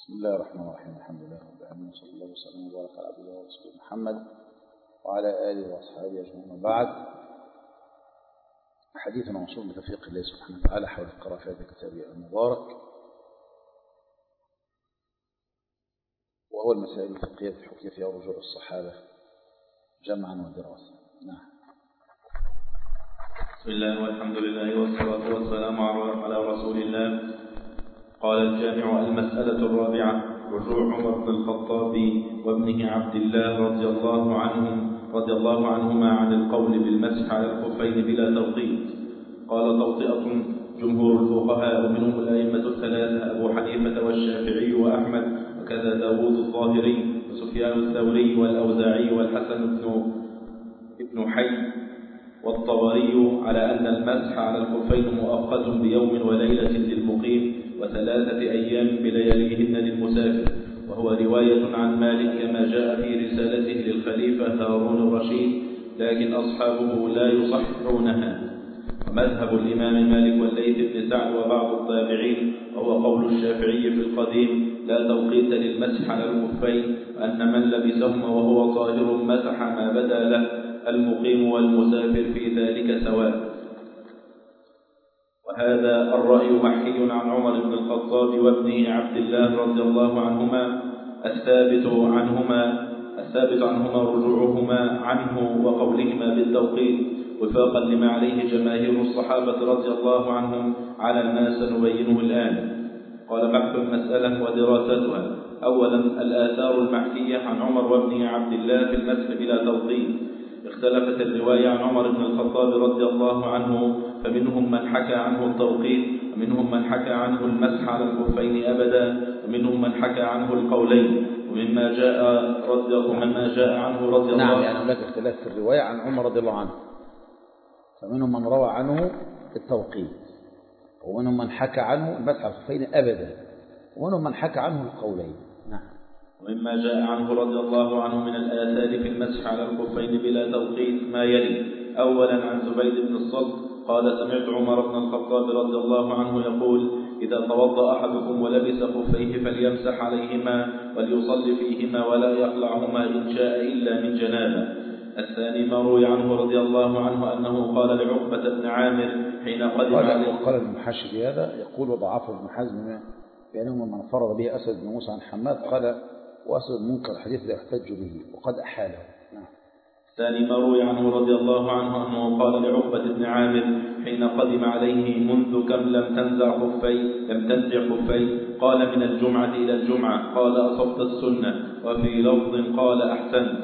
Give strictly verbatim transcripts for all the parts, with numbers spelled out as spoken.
بسم الله الرحمن الرحيم. الحمد لله رب العالمين، صلى الله وسلم وبارك على عبده ورسوله محمد وعلى آله وأصحابه أجمعين. وبعد، حديثنا موصول بتوفيق الله سبحانه وتعالى حول القراءة في هذا الكتاب المبارك، وهو المسائل الفقهية التي حكي فيها رجوع الصحابة جمعا ودراسة. نعم. بسم الله والحمد لله والصلاة والسلام على رسول الله. قال الجامع: المسألة الرابعة: رجوع عمر بن الخطاب وابنه عبد الله رضي الله عنهم رضي الله عنهما عن القول بالمسح على الخفين بلا توقيت. قال: توطئة جمهور الفقهاء ومنهم الأئمة الثلاثة أبو حنيفة والشافعي وأحمد وكذا داود الظاهري وسفيان الثوري والأوزاعي والحسن بن ابن حي والطبري على أن المسح على الخفين مؤقت بيوم وليلة للمقيم وثلاثة أيام بلياليهن للمسافر، وهو رواية عن مالك كما جاء في رسالته للخليفة هارون الرشيد، لكن أصحابه لا يصححونها. ومذهب الإمام مالك والليث بن سعد وبعض التابعين وهو قول الشافعي في القديم لا توقيت للمسح على الخفين، وأن من لبسهما وهو طاهر مسح ما بدا له، المقيم والمسافر في ذلك سواء. وهذا الرأي محكي عن عمر بن الخطاب وابنه عبد الله رضي الله عنهما، الثابت عنهما الثابت عنهما رجوعهما عنه وقولهما بالتوقيت، وفاقا لما عليه جماهير الصحابة رضي الله عنهم على ما سنبينه الآن. قال: بحث المسألة ودراستها. أولا، الآثار المحكية عن عمر وابنه عبد الله في المسح بلا توقيت. اختلفت الرواية عن عمر بن الخطاب رضي الله عنه، فمنهم من حكى عنه التوقيت، ومنهم من حكى عنه المسح على الخفين أبدا، ومنهم من حكى عنه القولين. ومما جاء رضي ومما جاء عنه رضي الله عنه. نعم، يعني هناك اختلاف في الرواية عن عمر رضي الله عنه، فمنهم من روى عنه التوقيت، ومنهم من حكى عنه المسح على الخفين أبدا، ومنهم من حكى عنه القولين. نعم. ومما جاء عنه رضي الله عنه من الآثار في المسح على الخفين بلا توقيت ما يلي. أولا، عن زبيد بن الصلت قال: سمعت عمر بن الخطاب رضي الله عنه يقول: إذا توضأ أحدكم ولبس خفيه فليمسح عليهما وليصلي فيهما ولا يخلعهما إن شاء إلا من جنابه. الثاني، ما روي عنه رضي الله عنه أنه قال لعقبة بن عامر حين قدم عليه. قال المحشي بهذا، يقول وضعفه ابن حزم بأنه من فرض به أسد بن موسى عن حماد، قال: وأسد منكر الحديث لا يحتج به وقد أحاله. نعم. الثاني، ما روي عنه رضي الله عنه أنه قال لعقبة بن عامر حين قدم عليه: منذ كم لم تنزع خفي لم تنزع خفي؟ قال: من الجمعة إلى الجمعة. قال: أصبت السنة. وفي لفظ قال: أحسنت.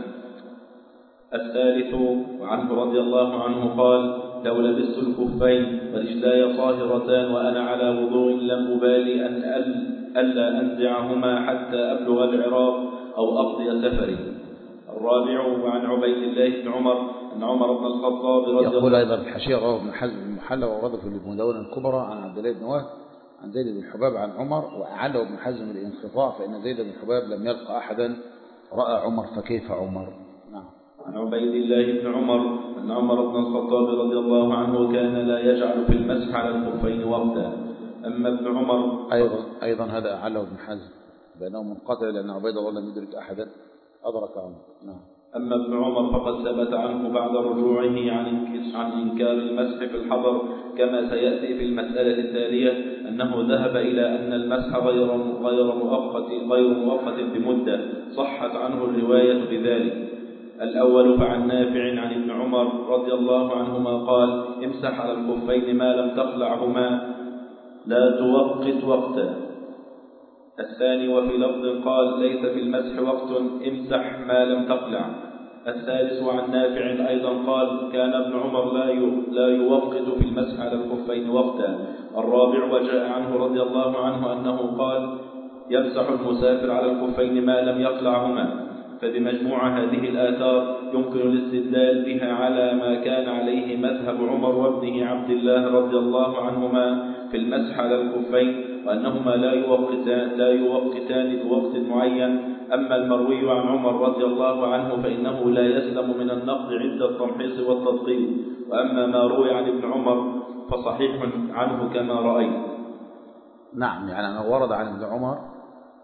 الثالث، وعنه رضي الله عنه قال: لو لبست الخفين ورجلاي طاهرتان وأنا على وضوء لم أبالي أن ألا أنزعهما حتى أبلغ العراق أو أقضي سفري. الرابع، وعن عبيد الله بن عمر أن عمر بن الخطاب رضي الله عنه يقول أيضا الحاشية رواه ابن حزم المحلى وورده في المدونة الكبرى عن عبد الله بن وهب عن زيد بن حباب عن عمر، وأعله ابن حزم الانقطاع، فإن زيد بن حباب لم يلقى أحدا رأى عمر فكيف عمر. نعم. عن عبيد الله بن عمر أن عمر بن الخطاب رضي الله عنه كان لا يجعل في المسح على الخفين وقتا. أما ابن عمر أيضا أيضا هذا أعله ابن حزم بأنه منقطع، لأن عبيد الله لم يدرك أحدا أدرك عمر. نعم. أما ابن عمر فقد ثبت عنه بعد رجوعه عن عن إنكار المسح في الحضر، كما سيأتي في المسألة التالية، أنه ذهب إلى أن المسح غير غير مؤقت غير مؤقت بمدة، صحت عنه الرواية بذلك. الأول، فعن نافع عن ابن عمر رضي الله عنهما قال: امسح على الخفين ما لم تخلعهما لا توقت وقتا. الثاني، وفي لفظ قال: ليس في المسح وقت امسح ما لم تقلع. الثالث، وعن نافع أيضا قال: كان ابن عمر لا لا يوقت في المسح على الخفين وقتا. الرابع، وجاء عنه رضي الله عنه أنه قال: يمسح المسافر على الخفين ما لم يقلعهما. فبمجموع هذه الآثار يمكن الاستدلال بها على ما كان عليه مذهب عمر وابنه عبد الله رضي الله عنهما في المسح على الخفين، وأنهما لا يوقتان لا يوقتان بوقت معين. أما المروي عن عمر رضي الله عنه فإنه لا يسلم من النقد عند التمحيص والتدقيق، وأما ما روي عن ابن عمر فصحيح عنه كما رأيت. نعم، يعني أنا ورد عن ابن عمر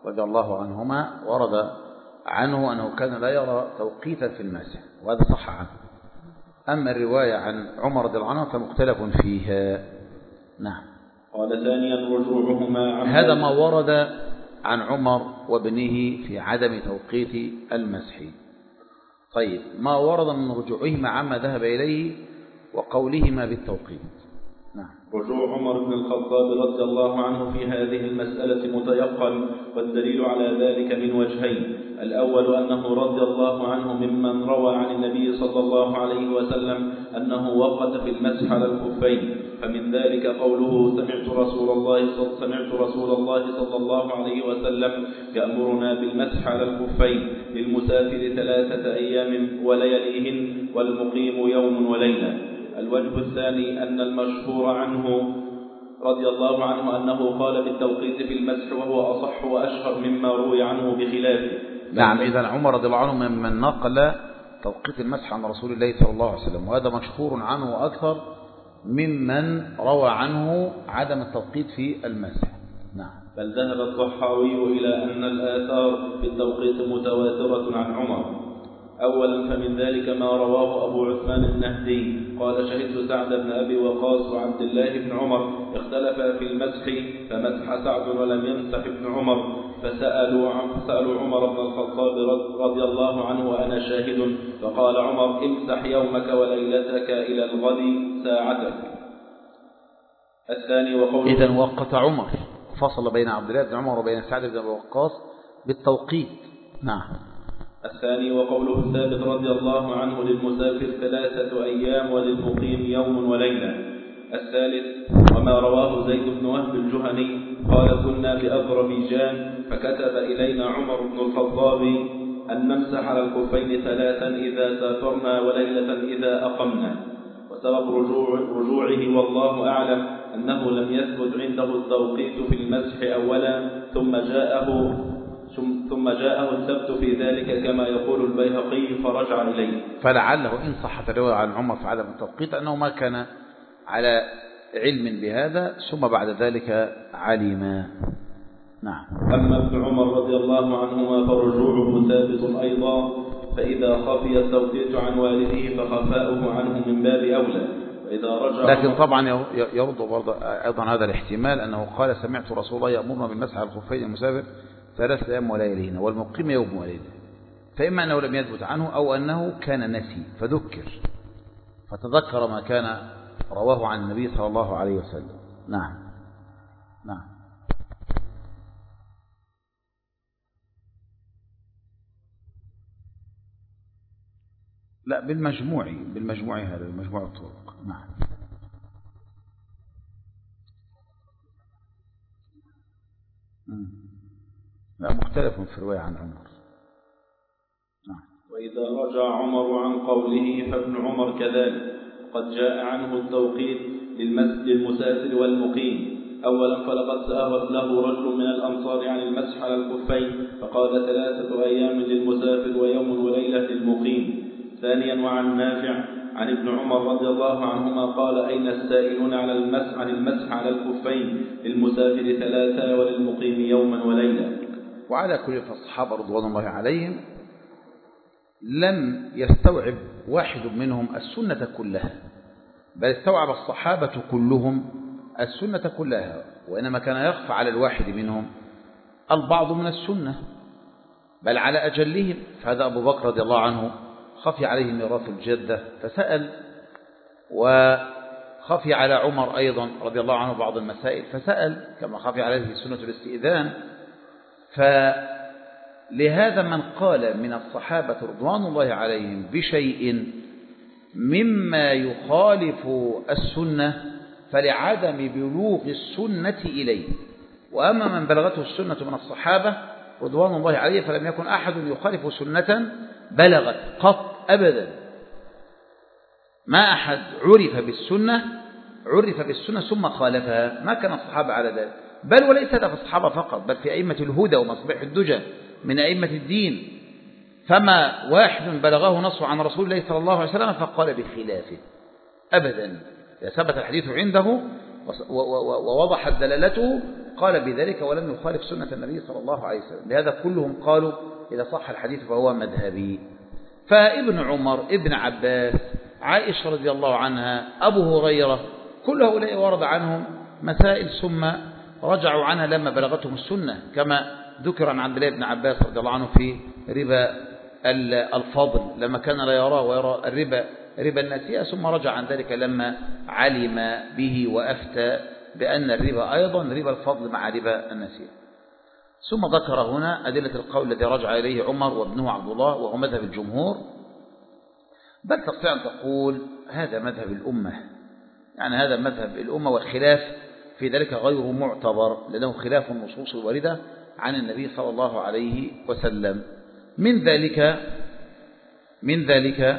رضي الله عنهما ورد عنه أنه كان لا يرى توقيتا في المسح، وهذا صح عنه. أما الرواية عن عمر رضي الله عنه فمختلف فيها. نعم. قال ثانيا رجوعهما عن هذا ما ورد عن عمر وابنه في عدم توقيت المسح. طيب، ما ورد من رجوعهما عما ذهب إليه وقولهما بالتوقيت. نعم. رجوع عمر بن الخطاب رضي الله عنه في هذه المسألة متيقن، والدليل على ذلك من وجهين. الأول أنه رضي الله عنه ممن روى عن النبي صلى الله عليه وسلم أنه وقت في المسح على الخفين، فمن ذلك قوله سمعت رسول الله سمعت رسول الله صلى الله عليه وسلم يأمرنا بالمسح على الخفين للمسافر ثلاثة أيام ولياليهن والمقيم يوم وليلة. الوجه الثاني أن المشهور عنه رضي الله عنه أنه قال بالتوقيت في المسح، وهو أصح وأشهر مما روي عنه بخلافه. نعم، إذن عمر رضي الله عنه ممن نقل توقيت المسح عن رسول الله صلى الله عليه وسلم، وهذا مشهور عنه أكثر ممن روى عنه عدم التوقيت في المسح. نعم. بل ذهب الطحاوي إلى أن الآثار في التوقيت متواترة عن عمر. أولا فمن ذلك ما رواه أبو عثمان النهدي قال شهدت سعد بن أبي وقاص وعبد الله بن عمر اختلفا في المسح فمسح سعد ولم يمسح ابن عمر، فسألوا, فسألوا عمر بن الخطاب رضي الله عنه وأنا شاهد، فقال عمر امسح يومك وليلتك إلى الغد ساعتك. الثاني وقوله إذن وقت عمر، فصل بين عبد الله بن عمر وبين سعد بن أبي وقاص بالتوقيت. نعم. الثاني وقوله الثابت رضي الله عنه للمسافر ثلاثة أيام وللمقيم يوم وليلة. الثالث وما رواه زيد بن وهب الجهني قال كنا بأذربيجان فكتب إلينا عمر بن الخطاب أن نمسح على الخفين ثلاثا إذا سافرنا وليلة إذا أقمنا. وسبب رجوع رجوعه والله أعلم أنه لم يثبت عنده التوقيت في المسح أولا ثم جاءه ثم جاءه الثبت في ذلك كما يقول البيهقي فرجع إليه. فلعله إن صحت الرواية عن عمر في عدم التوقيت أنه ما كان على علم بهذا ثم بعد ذلك علم. نعم. أما ابن عمر رضي الله عنهما فرجوعه ثابت أيضا، فإذا خفي التوقيت عن والده فخفاؤه عنه من باب أولى. وإذا رجع لكن طبعا يرد أيضا هذا الاحتمال أنه قال سمعت رسول الله يأمرنا بالمسح على الخفين المسافر ثلاثة أيام ولياليهن والمقيم يوم وليلة، فإما أنه لم يثبت عنه أو أنه كان نسي فذكر فتذكر ما كان رواه عن النبي صلى الله عليه وسلم. نعم. نعم. لا، بالمجموع بالمجموع هذا بالمجموع الطرق. نعم. لا، مختلف في الرواية عن عمر. نعم. وإذا رجع عمر عن قوله فابن عمر كذلك، قد جاء عنه التوقيت للمسافر والمقيم. أولا فلقد سأل له رجل من الأنصار عن المسح على الخفين فقال ثلاثة أيام للمسافر ويوم وليلة للمقيم. ثانيا وعن نافع عن ابن عمر رضي الله عنهما قال أين السائلون على المسح عن المسح على الخفين للمسافر ثلاثة وللمقيم يوما وليلة. وعلى كل فالصحابة رضوان الله عليهم لم يستوعب واحد منهم السنة كلها، بل استوعب الصحابة كلهم السنة كلها، وإنما كان يخفى على الواحد منهم البعض من السنة بل على أجلهم. فهذا أبو بكر رضي الله عنه خفي عليه ميراث الجدة فسأل، وخفي على عمر أيضا رضي الله عنه بعض المسائل فسأل، كما خفي عليه سنة الاستئذان. فلهذا من قال من الصحابة رضوان الله عليهم بشيء مما يخالف السنة فلعدم بلوغ السنة إليه، وأما من بلغته السنة من الصحابة رضوان الله عليه فلم يكن أحد يخالف سنة بلغت قط أبدا. ما أحد عرف بالسنة عرف بالسنة ثم خالفها، ما كان الصحابة على ذلك، بل وليس هذا في الصحابة فقط بل في أئمة الهدى ومصباح الدجى من أئمة الدين. فما واحد بلغه نص عن رسول الله صلى الله عليه وسلم فقال بخلافه أبدا. إذا ثبت الحديث عنده ووضحت دلالته قال بذلك ولم يخالف سنة النبي صلى الله عليه وسلم. لهذا كلهم قالوا إذا صح الحديث فهو مذهبي. فابن عمر، ابن عباس، عائشة رضي الله عنها، أبو هريرة، كل هؤلاء ورد عنهم مسائل ثم رجعوا عنها لما بلغتهم السنة، كما ذكر عن عبد الله بن عباس رضي الله عنه في ربا الفضل لما كان لا يراه ويرى الربا ربا النسيئة، ثم رجع عن ذلك لما علم به وأفتى بأن الربا أيضا ربا الفضل مع ربا النسيئة. ثم ذكر هنا أدلة القول الذي رجع إليه عمر وابنه عبد الله وهو مذهب الجمهور، بل تستطيع أن تقول هذا مذهب الأمة، يعني هذا مذهب الأمة، والخلاف في ذلك غير معتبر لأنه خلاف النصوص الواردة عن النبي صلى الله عليه وسلم. من ذلك من ذلك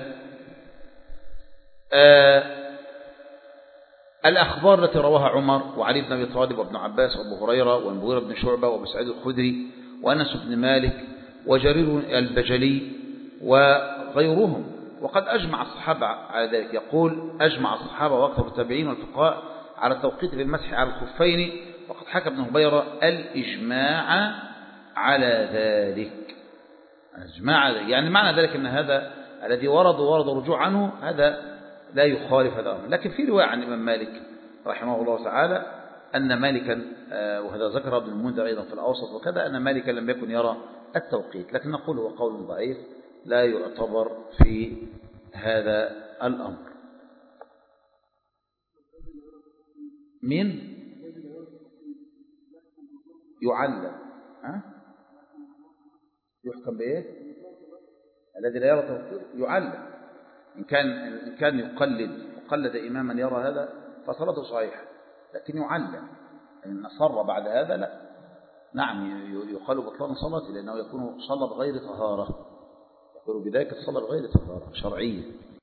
آه الأخبار التي رواها عمر وعلي بن أبي طالب وابن عباس وابو هريرة والمغيرة بن شعبة وابو سعيد الخدري وأنس بن مالك وجرير البجلي وغيرهم، وقد أجمع الصحابة على ذلك. يقول أجمع الصحابة وأكثر التابعين والفقهاء على التوقيت بالمسح على الخفين، وقد حكى ابن هبيرة الإجماع على ذلك. الإجماع يعني معنى ذلك أن هذا الذي ورد ورد رجوع عنه هذا لا يخالف هذا الأمر. لكن في رواية عن الإمام مالك رحمه الله تعالى أن مالكا، وهذا ذكر ابن المنذر أيضا في الأوسط وكذا، أن مالكا لم يكن يرى التوقيت، لكن نقول هو قول ضعيف لا يعتبر في هذا الأمر. من يعلم ها؟ يحكم بإيه؟ الذي لا يرى توقيت يعلم. إن كان إن كان يقلد يقلد إماما يرى هذا فصلاته صحيحة، لكن يعلم إن أصر بعد هذا لا، نعم يقال بطلان صلاته، لأنه يكون صلى بغير طهارة، يقول بذلك الصلاة بغير طهارة شرعية.